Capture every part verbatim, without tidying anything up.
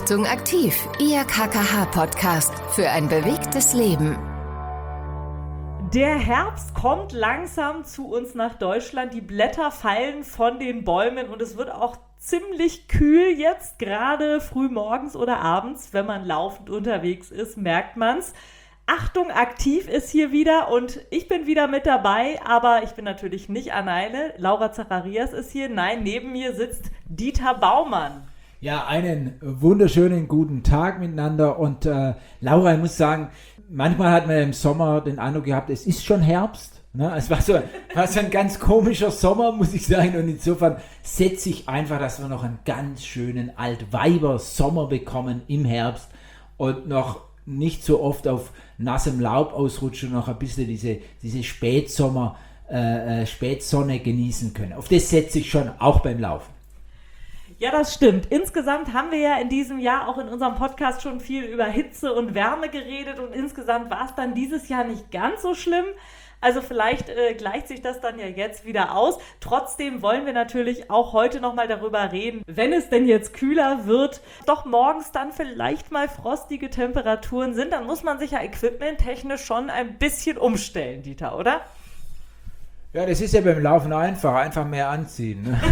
Achtung aktiv, Ihr K K H-Podcast für ein bewegtes Leben. Der Herbst kommt langsam zu uns nach Deutschland. Die Blätter fallen von den Bäumen und es wird auch ziemlich kühl jetzt, gerade früh morgens oder abends, wenn man laufend unterwegs ist, merkt man's. Achtung aktiv ist hier wieder und ich bin wieder mit dabei, aber ich bin natürlich nicht alleine. Laura Zacharias ist hier. Nein, neben mir sitzt Dieter Baumann. Ja, einen wunderschönen guten Tag miteinander und äh, Laura, ich muss sagen, manchmal hat man im Sommer den Eindruck gehabt, es ist schon Herbst. Ne? Es war so, war so ein ganz komischer Sommer, muss ich sagen, und insofern setze ich einfach, dass wir noch einen ganz schönen Altweiber-Sommer bekommen im Herbst und noch nicht so oft auf nassem Laub ausrutschen und noch ein bisschen diese, diese Spätsommer, äh, Spätsonne genießen können. Auf das setze ich schon, auch beim Laufen. Ja, das stimmt. Insgesamt haben wir ja in diesem Jahr auch in unserem Podcast schon viel über Hitze und Wärme geredet und insgesamt war es dann dieses Jahr nicht ganz so schlimm. Also vielleicht äh, gleicht sich das dann ja jetzt wieder aus. Trotzdem wollen wir natürlich auch heute nochmal darüber reden, wenn es denn jetzt kühler wird, doch morgens dann vielleicht mal frostige Temperaturen sind, dann muss man sich ja equipmenttechnisch schon ein bisschen umstellen, Dieter, oder? Ja, das ist ja beim Laufen einfach, einfach mehr anziehen. Ne?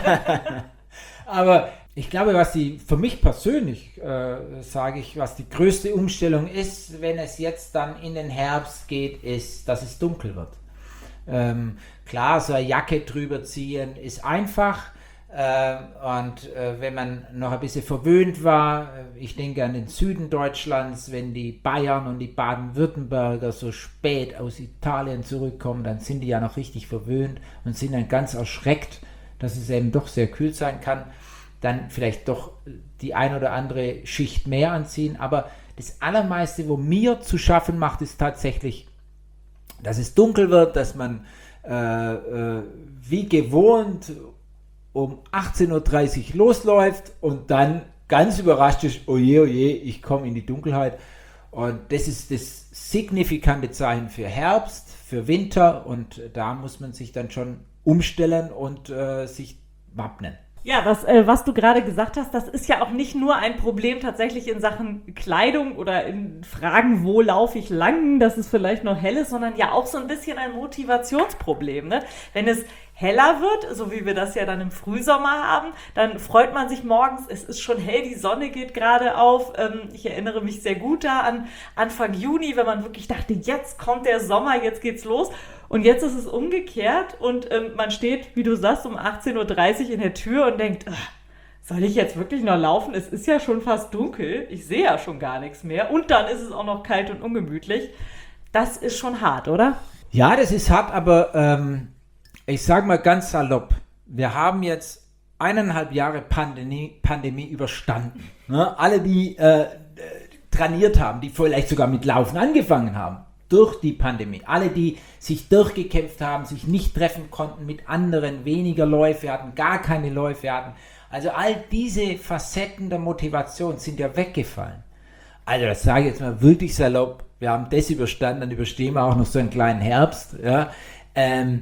Aber ich glaube, was die, für mich persönlich, äh, sage ich, was die größte Umstellung ist, wenn es jetzt dann in den Herbst geht, ist, dass es dunkel wird. Ähm, klar, so eine Jacke drüber ziehen ist einfach. Äh, und äh, wenn man noch ein bisschen verwöhnt war, ich denke an den Süden Deutschlands, wenn die Bayern und die Baden-Württemberger so spät aus Italien zurückkommen, dann sind die ja noch richtig verwöhnt und sind dann ganz erschreckt, dass es eben doch sehr kühl sein kann, dann vielleicht doch die ein oder andere Schicht mehr anziehen. Aber das Allermeiste, wo mir zu schaffen macht, ist tatsächlich, dass es dunkel wird, dass man äh, äh, wie gewohnt um achtzehn Uhr dreißig losläuft und dann ganz überrascht ist, oje, oje, ich komme in die Dunkelheit. Und das ist das signifikante Zeichen für Herbst, für Winter und da muss man sich dann schon umstellen und äh, sich wappnen. Ja, das, äh, was du gerade gesagt hast, das ist ja auch nicht nur ein Problem tatsächlich in Sachen Kleidung oder in Fragen, wo laufe ich lang, dass es vielleicht noch hell ist, sondern ja auch so ein bisschen ein Motivationsproblem. Ne? Wenn es heller wird, so wie wir das ja dann im Frühsommer haben, dann freut man sich morgens, es ist schon hell, die Sonne geht gerade auf. Ähm, ich erinnere mich sehr gut da an Anfang Juni, wenn man wirklich dachte, jetzt kommt der Sommer, jetzt geht's los. Und jetzt ist es umgekehrt und ähm, man steht, wie du sagst, um achtzehn Uhr dreißig in der Tür und denkt, soll ich jetzt wirklich noch laufen? Es ist ja schon fast dunkel, ich sehe ja schon gar nichts mehr und dann ist es auch noch kalt und ungemütlich. Das ist schon hart, oder? Ja, das ist hart, aber ähm, ich sage mal ganz salopp, wir haben jetzt eineinhalb Jahre Pandemie, Pandemie überstanden. Ne? Alle, die äh, trainiert haben, die vielleicht sogar mit Laufen angefangen haben, durch die Pandemie. Alle, die sich durchgekämpft haben, sich nicht treffen konnten mit anderen, weniger Läufe hatten, gar keine Läufe hatten. Also all diese Facetten der Motivation sind ja weggefallen. Also das sage ich jetzt mal wirklich salopp. Wir haben das überstanden, dann überstehen wir auch noch so einen kleinen Herbst. Ja. Ähm,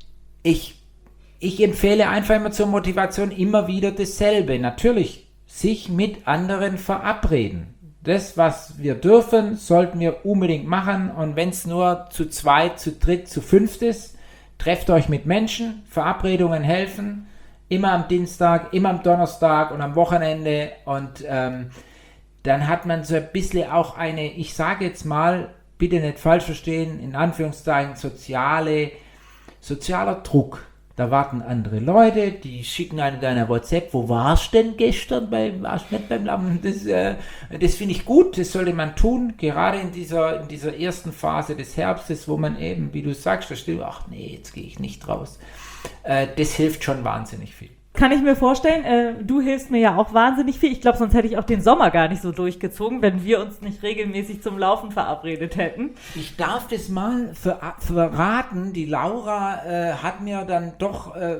ich, ich empfehle einfach immer zur Motivation immer wieder dasselbe. Natürlich, sich mit anderen verabreden. Das, was wir dürfen, sollten wir unbedingt machen und wenn es nur zu zweit, zu dritt, zu fünft ist, trefft euch mit Menschen, Verabredungen helfen, immer am Dienstag, immer am Donnerstag und am Wochenende und ähm, dann hat man so ein bisschen auch eine, ich sage jetzt mal, bitte nicht falsch verstehen, in Anführungszeichen soziale, sozialer Druck. Da warten andere Leute, die schicken einem deiner WhatsApp, wo warst du denn gestern, beim, warst du nicht beim Laufen? Das, äh, das finde ich gut, das sollte man tun, gerade in dieser, in dieser ersten Phase des Herbstes, wo man eben, wie du sagst, da steht, ach nee, jetzt gehe ich nicht raus. Äh, das hilft schon wahnsinnig viel. Kann ich mir vorstellen, äh, du hilfst mir ja auch wahnsinnig viel. Ich glaube, sonst hätte ich auch den Sommer gar nicht so durchgezogen, wenn wir uns nicht regelmäßig zum Laufen verabredet hätten. Ich darf das mal ver- verraten. Die Laura äh, hat mir dann doch äh,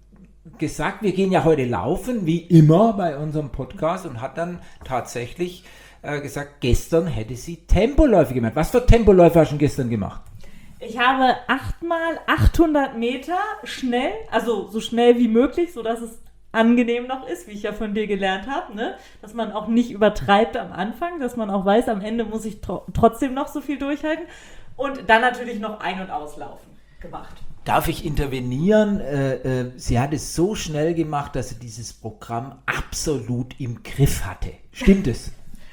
gesagt, wir gehen ja heute laufen, wie immer bei unserem Podcast und hat dann tatsächlich äh, gesagt, gestern hätte sie Tempoläufe gemacht. Was für Tempoläufe hast du gestern gemacht? Ich habe achtmal achthundert Meter schnell, also so schnell wie möglich, sodass es angenehm noch ist, wie ich ja von dir gelernt habe, ne? Dass man auch nicht übertreibt am Anfang, dass man auch weiß, am Ende muss ich tro- trotzdem noch so viel durchhalten und dann natürlich noch ein- und auslaufen gemacht. Darf ich intervenieren? Äh, äh, sie hat es so schnell gemacht, dass sie dieses Programm absolut im Griff hatte. Stimmt es?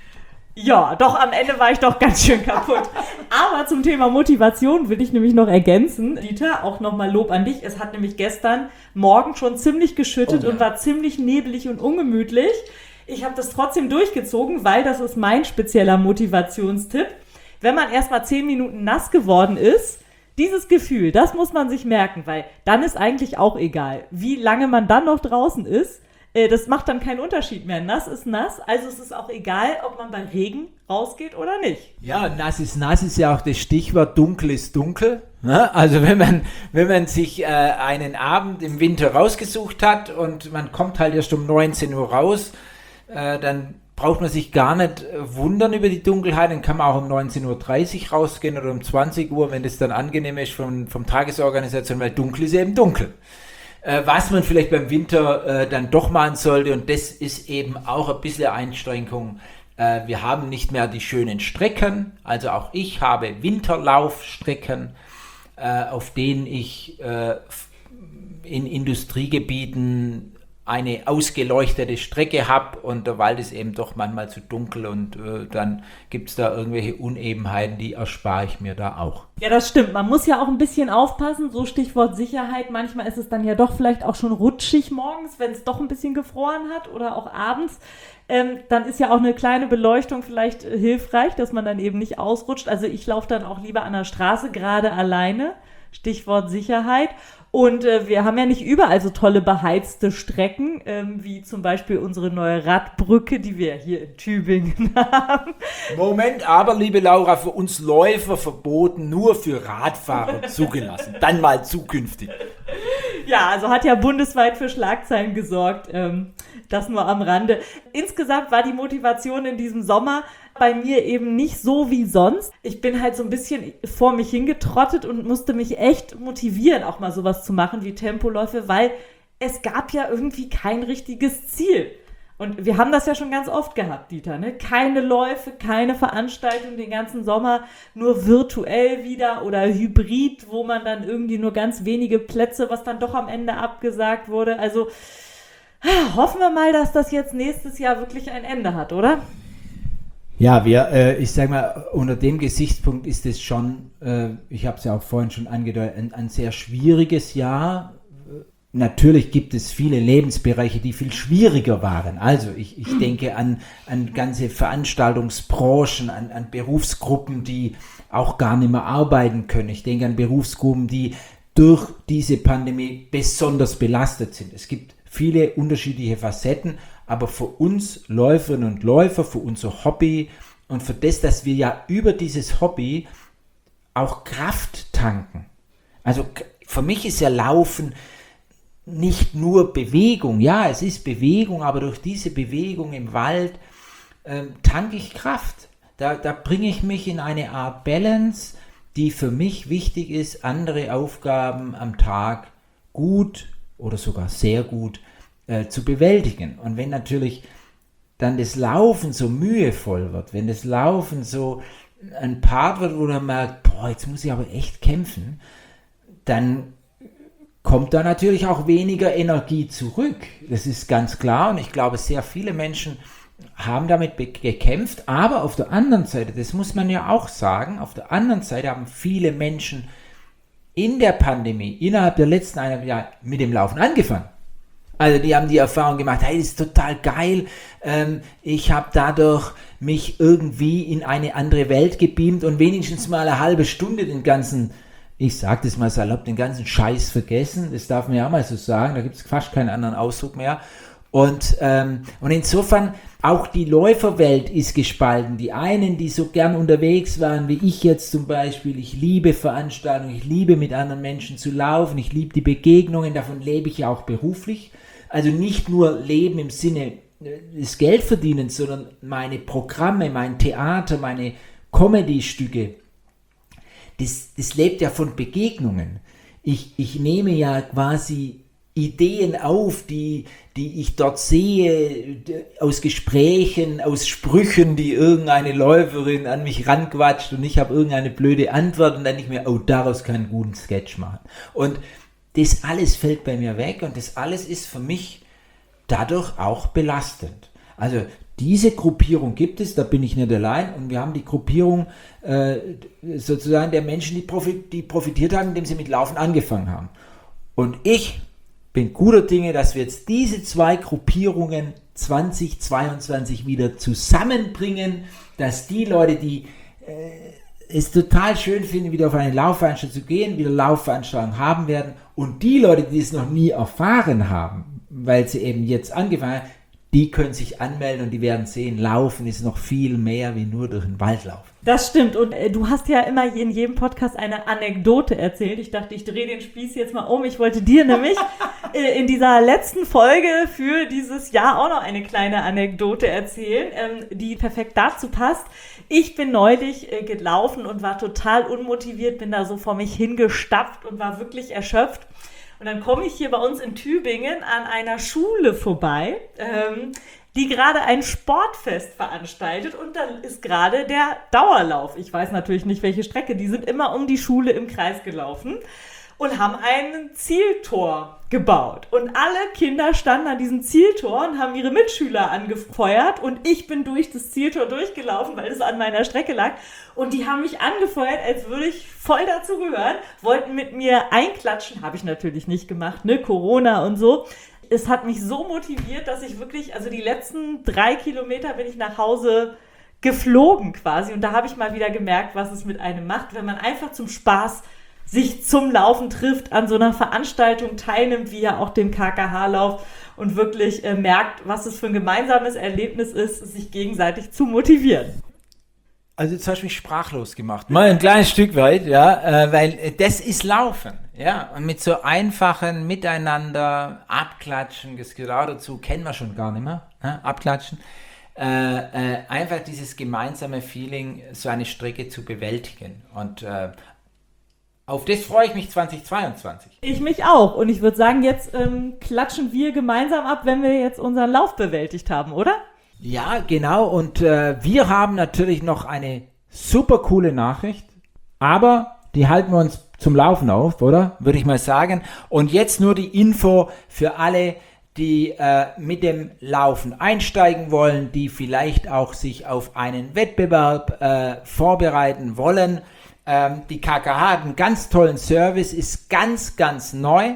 Ja, doch, am Ende war ich doch ganz schön kaputt. Aber zum Thema Motivation will ich nämlich noch ergänzen. Dieter, auch nochmal Lob an dich. Es hat nämlich gestern Morgen schon ziemlich geschüttet oh, ja. und war ziemlich nebelig und ungemütlich. Ich habe das trotzdem durchgezogen, weil das ist mein spezieller Motivationstipp. Wenn man erstmal zehn Minuten nass geworden ist, dieses Gefühl, das muss man sich merken, weil dann ist eigentlich auch egal, wie lange man dann noch draußen ist. Das macht dann keinen Unterschied mehr. Nass ist nass, also es ist auch egal, ob man bei Regen rausgeht oder nicht. Ja, nass ist nass ist ja auch das Stichwort, dunkel ist dunkel. Ne? Also wenn man, wenn man sich äh, einen Abend im Winter rausgesucht hat und man kommt halt erst um neunzehn Uhr raus, äh, dann braucht man sich gar nicht wundern über die Dunkelheit, dann kann man auch um neunzehn Uhr dreißig rausgehen oder um zwanzig Uhr, wenn das dann angenehm ist vom, vom Tagesorganisation, weil dunkel ist eben dunkel. Äh, was man vielleicht beim Winter äh, dann doch machen sollte, und das ist eben auch ein bisschen Einschränkung, äh, wir haben nicht mehr die schönen Strecken, also auch ich habe Winterlaufstrecken, äh, auf denen ich äh, in Industriegebieten eine ausgeleuchtete Strecke habe und der Wald ist eben doch manchmal zu dunkel und äh, dann gibt es da irgendwelche Unebenheiten, die erspare ich mir da auch. Ja, das stimmt. Man muss ja auch ein bisschen aufpassen, so Stichwort Sicherheit. Manchmal ist es dann ja doch vielleicht auch schon rutschig morgens, wenn es doch ein bisschen gefroren hat oder auch abends. Ähm, dann ist ja auch eine kleine Beleuchtung vielleicht äh, hilfreich, dass man dann eben nicht ausrutscht. Also ich laufe dann auch lieber an der Straße, gerade alleine. Stichwort Sicherheit. Und äh, wir haben ja nicht überall so tolle beheizte Strecken, ähm, wie zum Beispiel unsere neue Radbrücke, die wir hier in Tübingen haben. Moment, aber liebe Laura, für uns Läufer verboten, nur für Radfahrer zugelassen. Dann mal zukünftig. Ja, also hat ja bundesweit für Schlagzeilen gesorgt. Ähm, das nur am Rande. Insgesamt war die Motivation in diesem Sommer bei mir eben nicht so wie sonst. Ich bin halt so ein bisschen vor mich hingetrottet und musste mich echt motivieren, auch mal sowas zu machen wie Tempoläufe, weil es gab ja irgendwie kein richtiges Ziel. Und wir haben das ja schon ganz oft gehabt, Dieter, ne? Keine Läufe, keine Veranstaltung den ganzen Sommer, nur virtuell wieder oder hybrid, wo man dann irgendwie nur ganz wenige Plätze, was dann doch am Ende abgesagt wurde. Also hoffen wir mal, dass das jetzt nächstes Jahr wirklich ein Ende hat, oder? Ja, wir, äh, ich sag mal, unter dem Gesichtspunkt ist es schon, äh, ich habe es ja auch vorhin schon angedeutet, ein, ein sehr schwieriges Jahr. Natürlich gibt es viele Lebensbereiche, die viel schwieriger waren. Also ich, ich denke an, an ganze Veranstaltungsbranchen, an, an Berufsgruppen, die auch gar nicht mehr arbeiten können. Ich denke an Berufsgruppen, die durch diese Pandemie besonders belastet sind. Es gibt viele unterschiedliche Facetten, aber für uns Läuferinnen und Läufer, für unser Hobby und für das, dass wir ja über dieses Hobby auch Kraft tanken. Also für mich ist ja Laufen nicht nur Bewegung. Ja, es ist Bewegung, aber durch diese Bewegung im Wald ähm, tanke ich Kraft. Da, da bringe ich mich in eine Art Balance, die für mich wichtig ist, andere Aufgaben am Tag gut oder sogar sehr gut äh, zu bewältigen. Und wenn natürlich dann das Laufen so mühevoll wird, wenn das Laufen so ein Part wird, wo man merkt, boah, jetzt muss ich aber echt kämpfen, dann kommt da natürlich auch weniger Energie zurück. Das ist ganz klar und ich glaube, sehr viele Menschen haben damit be- gekämpft, aber auf der anderen Seite, das muss man ja auch sagen, auf der anderen Seite haben viele Menschen in der Pandemie, innerhalb der letzten eineinhalb Jahre mit dem Laufen angefangen. Also die haben die Erfahrung gemacht, hey, das ist total geil, ähm, ich habe dadurch mich irgendwie in eine andere Welt gebeamt und wenigstens mal eine halbe Stunde den ganzen, ich sage das mal salopp, den ganzen Scheiß vergessen, das darf man ja auch mal so sagen, da gibt es fast keinen anderen Ausdruck mehr. Und, ähm, und insofern, auch die Läuferwelt ist gespalten. Die einen, die so gern unterwegs waren, wie ich jetzt zum Beispiel, ich liebe Veranstaltungen, ich liebe mit anderen Menschen zu laufen, ich liebe die Begegnungen, davon lebe ich ja auch beruflich. Also nicht nur Leben im Sinne des Geldverdienens, sondern meine Programme, mein Theater, meine Comedy-Stücke, das, das lebt ja von Begegnungen. Ich, ich nehme ja quasi Ideen auf, die, die ich dort sehe, aus Gesprächen, aus Sprüchen, die irgendeine Läuferin an mich ranquatscht und ich habe irgendeine blöde Antwort und dann denke ich mir, oh, daraus kann ich einen guten Sketch machen. Und das alles fällt bei mir weg und das alles ist für mich dadurch auch belastend. Also diese Gruppierung gibt es, da bin ich nicht allein und wir haben die Gruppierung äh, sozusagen der Menschen, die, profit, die profitiert haben, indem sie mit Laufen angefangen haben. Und ich bin guter Dinge, dass wir jetzt diese zwei Gruppierungen zwanzig zweiundzwanzig wieder zusammenbringen, dass die Leute, die äh, es total schön finden, wieder auf eine Laufveranstaltung zu gehen, wieder Laufveranstaltungen haben werden und die Leute, die es noch nie erfahren haben, weil sie eben jetzt angefangen haben, die können sich anmelden und die werden sehen, Laufen ist noch viel mehr wie nur durch den Wald laufen. Das stimmt und äh, du hast ja immer in jedem Podcast eine Anekdote erzählt. Ich dachte, ich drehe den Spieß jetzt mal um. Ich wollte dir nämlich äh, in dieser letzten Folge für dieses Jahr auch noch eine kleine Anekdote erzählen, ähm, die perfekt dazu passt. Ich bin neulich äh, gelaufen und war total unmotiviert, bin da so vor mich hingestapft und war wirklich erschöpft. Und dann komme ich hier bei uns in Tübingen an einer Schule vorbei, ähm, die gerade ein Sportfest veranstaltet und dann ist gerade der Dauerlauf. Ich weiß natürlich nicht, welche Strecke. Die sind immer um die Schule im Kreis gelaufen und haben ein Zieltor gebaut. Und alle Kinder standen an diesem Zieltor und haben ihre Mitschüler angefeuert und ich bin durch das Zieltor durchgelaufen, weil es an meiner Strecke lag. Und die haben mich angefeuert, als würde ich voll dazu gehören, wollten mit mir einklatschen, habe ich natürlich nicht gemacht, ne, Corona und so. Es hat mich so motiviert, dass ich wirklich, also die letzten drei Kilometer bin ich nach Hause geflogen quasi. Und da habe ich mal wieder gemerkt, was es mit einem macht, wenn man einfach zum Spaß sich zum Laufen trifft, an so einer Veranstaltung teilnimmt, wie ja auch dem K K H-Lauf und wirklich äh, merkt, was es für ein gemeinsames Erlebnis ist, sich gegenseitig zu motivieren. Also jetzt hast du mich sprachlos gemacht. Mal ein kleines Stück weit, ja, äh, weil äh, das ist Laufen, ja, und mit so einfachen Miteinander, Abklatschen, das genau dazu kennen wir schon gar nicht mehr, ne? Abklatschen, äh, äh, einfach dieses gemeinsame Feeling, so eine Strecke zu bewältigen und äh, auf das freue ich mich zwanzig zweiundzwanzig. Ich mich auch. Und ich würde sagen, jetzt ähm, klatschen wir gemeinsam ab, wenn wir jetzt unseren Lauf bewältigt haben, oder? Ja, genau. Und äh, wir haben natürlich noch eine super coole Nachricht. Aber die halten wir uns zum Laufen auf, oder? Würde ich mal sagen. Und jetzt nur die Info für alle, die äh, mit dem Laufen einsteigen wollen, die vielleicht auch sich auf einen Wettbewerb äh, vorbereiten wollen. Die K K H hat einen ganz tollen Service, ist ganz, ganz neu.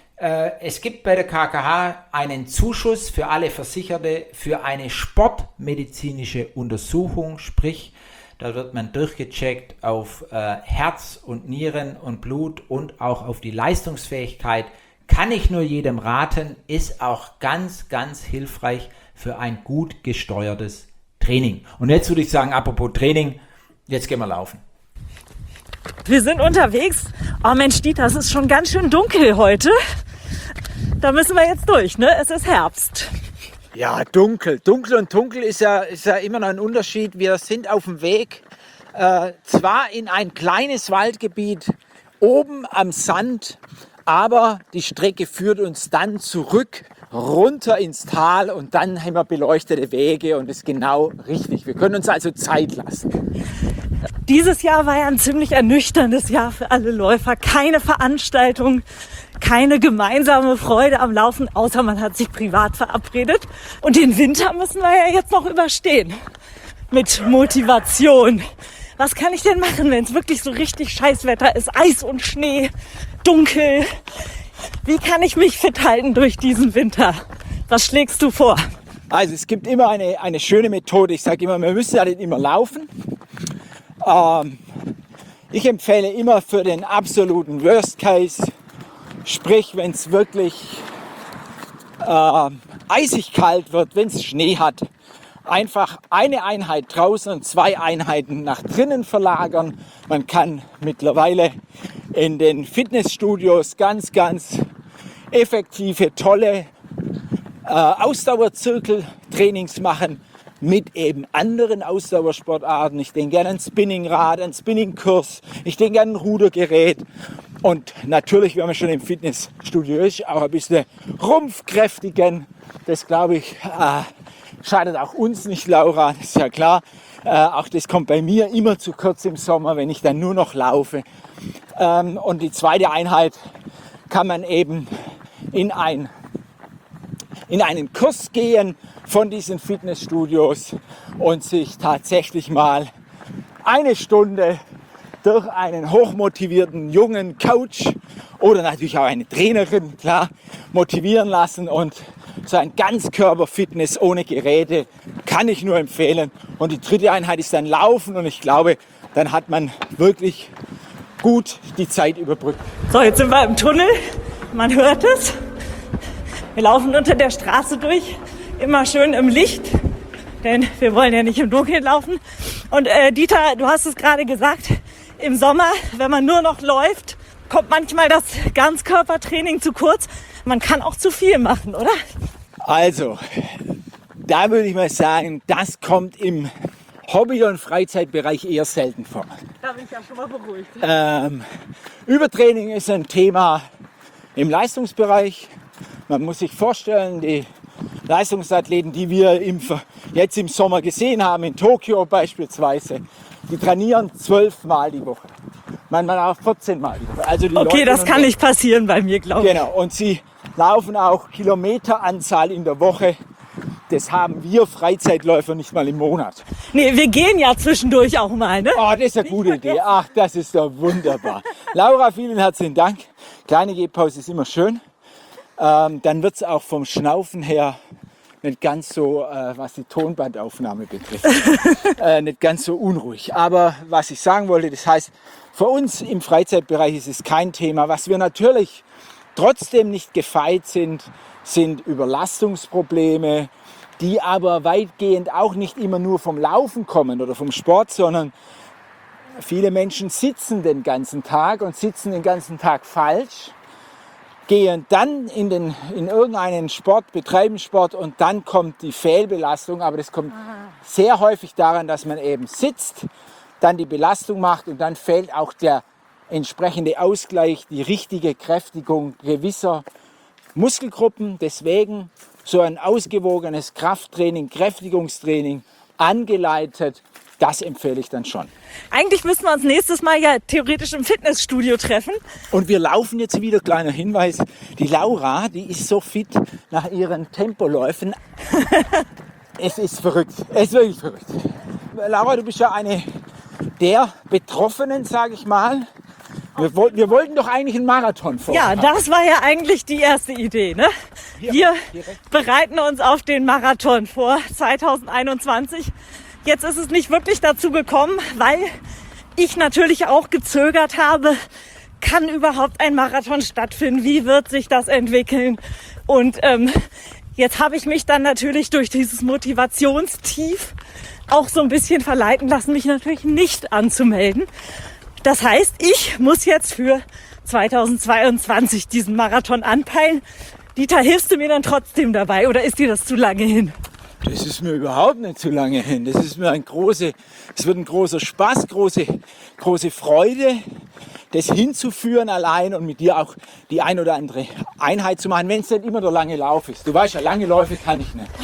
Es gibt bei der K K H einen Zuschuss für alle Versicherte für eine sportmedizinische Untersuchung, sprich, da wird man durchgecheckt auf Herz und Nieren und Blut und auch auf die Leistungsfähigkeit. Kann ich nur jedem raten, ist auch ganz, ganz hilfreich für ein gut gesteuertes Training. Und jetzt würde ich sagen, apropos Training, jetzt gehen wir laufen. Wir sind unterwegs. Oh Mensch, Dieter, es ist schon ganz schön dunkel heute. Da müssen wir jetzt durch, ne? Es ist Herbst. Ja, dunkel. Dunkel und dunkel ist ja, ist ja immer noch ein Unterschied. Wir sind auf dem Weg, äh, zwar in ein kleines Waldgebiet, oben am Sand, aber die Strecke führt uns dann zurück, runter ins Tal und dann haben wir beleuchtete Wege und ist genau richtig. Wir können uns also Zeit lassen. Dieses Jahr war ja ein ziemlich ernüchterndes Jahr für alle Läufer. Keine Veranstaltung, keine gemeinsame Freude am Laufen, außer man hat sich privat verabredet. Und den Winter müssen wir ja jetzt noch überstehen. Mit Motivation. Was kann ich denn machen, wenn es wirklich so richtig Scheißwetter ist? Eis und Schnee, dunkel. Wie kann ich mich fit halten durch diesen Winter? Was schlägst du vor? Also es gibt immer eine, eine schöne Methode. Ich sage immer, wir müssen ja nicht immer laufen. Ähm, ich empfehle immer für den absoluten Worst Case, sprich wenn es wirklich äh, eisig kalt wird, wenn es Schnee hat, einfach eine Einheit draußen und zwei Einheiten nach drinnen verlagern. Man kann mittlerweile in den Fitnessstudios ganz, ganz effektive, tolle äh, Ausdauerzirkeltrainings machen mit eben anderen Ausdauersportarten. Ich denke an ein Spinningrad, einen Spinningkurs, ich denke an ein Rudergerät. Und natürlich, wenn man schon im Fitnessstudio ist, auch ein bisschen Rumpf kräftigen. Das, glaube ich, äh, schadet auch uns nicht, Laura, das ist ja klar. Äh, auch das kommt bei mir immer zu kurz im Sommer, wenn ich dann nur noch laufe. Ähm, und die zweite Einheit kann man eben in, ein, in einen Kurs gehen von diesen Fitnessstudios und sich tatsächlich mal eine Stunde durch einen hochmotivierten jungen Coach oder natürlich auch eine Trainerin, klar, motivieren lassen. Und so ein Ganzkörper-Fitness ohne Geräte kann ich nur empfehlen. Und die dritte Einheit ist dann Laufen und ich glaube, dann hat man wirklich gut die Zeit überbrückt. So, jetzt sind wir im Tunnel. Man hört es. Wir laufen unter der Straße durch, immer schön im Licht, denn wir wollen ja nicht im Dunkeln laufen. Und äh, Dieter, du hast es gerade gesagt, im Sommer, wenn man nur noch läuft, kommt manchmal das Ganzkörpertraining zu kurz. Man kann auch zu viel machen, oder? Also, da würde ich mal sagen, das kommt im Hobby- und Freizeitbereich eher selten vor. Da bin ich ja schon mal beruhigt. Ähm, Übertraining ist ein Thema im Leistungsbereich. Man muss sich vorstellen, die Leistungsathleten, die wir im, jetzt im Sommer gesehen haben, in Tokio beispielsweise, die trainieren zwölfmal die Woche. Manchmal auch vierzehn Mal die Woche. Also die Okay, Leute das kann nicht passieren bei mir, glaube ich. Genau, und sie laufen auch Kilometeranzahl in der Woche. Das haben wir Freizeitläufer nicht mal im Monat. Nee, wir gehen ja zwischendurch auch mal, ne? Oh, das ist eine gute Idee. Ach, das ist doch wunderbar. Laura, vielen herzlichen Dank. Kleine Gehpause ist immer schön. Ähm, dann wird es auch vom Schnaufen her nicht ganz so, äh, was die Tonbandaufnahme betrifft, äh, nicht ganz so unruhig. Aber was ich sagen wollte, das heißt, für uns im Freizeitbereich ist es kein Thema. Was wir natürlich trotzdem nicht gefeit sind, sind Überlastungsprobleme, die aber weitgehend auch nicht immer nur vom Laufen kommen oder vom Sport, sondern viele Menschen sitzen den ganzen Tag und sitzen den ganzen Tag falsch, gehen dann in, den, in irgendeinen Sport, betreiben Sport und dann kommt die Fehlbelastung. Aber das kommt sehr häufig daran, dass man eben sitzt, dann die Belastung macht und dann fehlt auch der entsprechende Ausgleich, die richtige Kräftigung gewisser Muskelgruppen. Deswegen so ein ausgewogenes Krafttraining, Kräftigungstraining angeleitet, das empfehle ich dann schon. Eigentlich müssen wir uns nächstes Mal ja theoretisch im Fitnessstudio treffen. Und wir laufen jetzt wieder, kleiner Hinweis, die Laura, die ist so fit nach ihren Tempoläufen. Es ist verrückt, es ist wirklich verrückt. Laura, du bist ja eine der Betroffenen, sage ich mal. Wir, woll- wir wollten doch eigentlich einen Marathon vor. Ja, das war ja eigentlich die erste Idee, ne? Wir bereiten uns auf den Marathon vor zwanzig einundzwanzig. Jetzt ist es nicht wirklich dazu gekommen, weil ich natürlich auch gezögert habe, kann überhaupt ein Marathon stattfinden? Wie wird sich das entwickeln? Und ähm, jetzt habe ich mich dann natürlich durch dieses Motivationstief auch so ein bisschen verleiten lassen, mich natürlich nicht anzumelden. Das heißt, ich muss jetzt für zweitausendzweiundzwanzig diesen Marathon anpeilen. Dieter, hilfst du mir dann trotzdem dabei oder ist dir das zu lange hin? Das ist mir überhaupt nicht zu lange hin. Das ist mir ein große, es wird ein großer Spaß, große, große Freude, das hinzuführen allein und mit dir auch die ein oder andere Einheit zu machen, wenn es nicht immer der lange Lauf ist. Du weißt ja, lange Läufe kann ich nicht.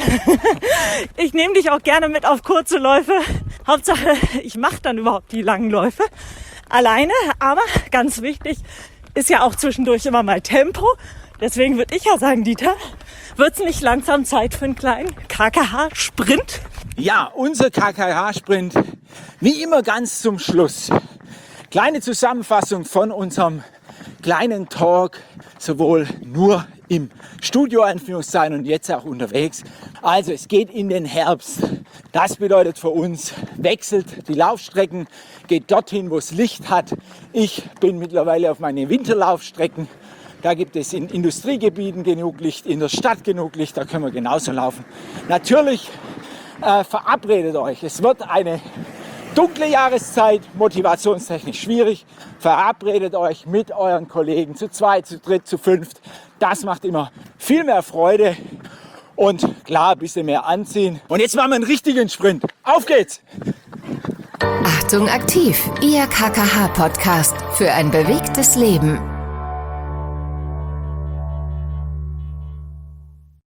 Ich nehme dich auch gerne mit auf kurze Läufe. Hauptsache, ich mache dann überhaupt die langen Läufe alleine. Aber ganz wichtig ist ja auch zwischendurch immer mal Tempo. Deswegen würde ich ja sagen, Dieter, wird es nicht langsam Zeit für einen kleinen K K H-Sprint? Ja, unser K K H-Sprint, wie immer ganz zum Schluss. Kleine Zusammenfassung von unserem kleinen Talk, sowohl nur im Studio Anführungszeichen und jetzt auch unterwegs. Also es geht in den Herbst. Das bedeutet für uns, wechselt die Laufstrecken, geht dorthin, wo es Licht hat. Ich bin mittlerweile auf meine Winterlaufstrecken. Da gibt es in Industriegebieten genug Licht, in der Stadt genug Licht, da können wir genauso laufen. Natürlich äh, verabredet euch, es wird eine dunkle Jahreszeit, motivationstechnisch schwierig. Verabredet euch mit euren Kollegen zu zweit, zu dritt, zu fünft. Das macht immer viel mehr Freude und klar, ein bisschen mehr anziehen. Und jetzt machen wir einen richtigen Sprint. Auf geht's! Achtung aktiv, Ihr K K H-Podcast für ein bewegtes Leben.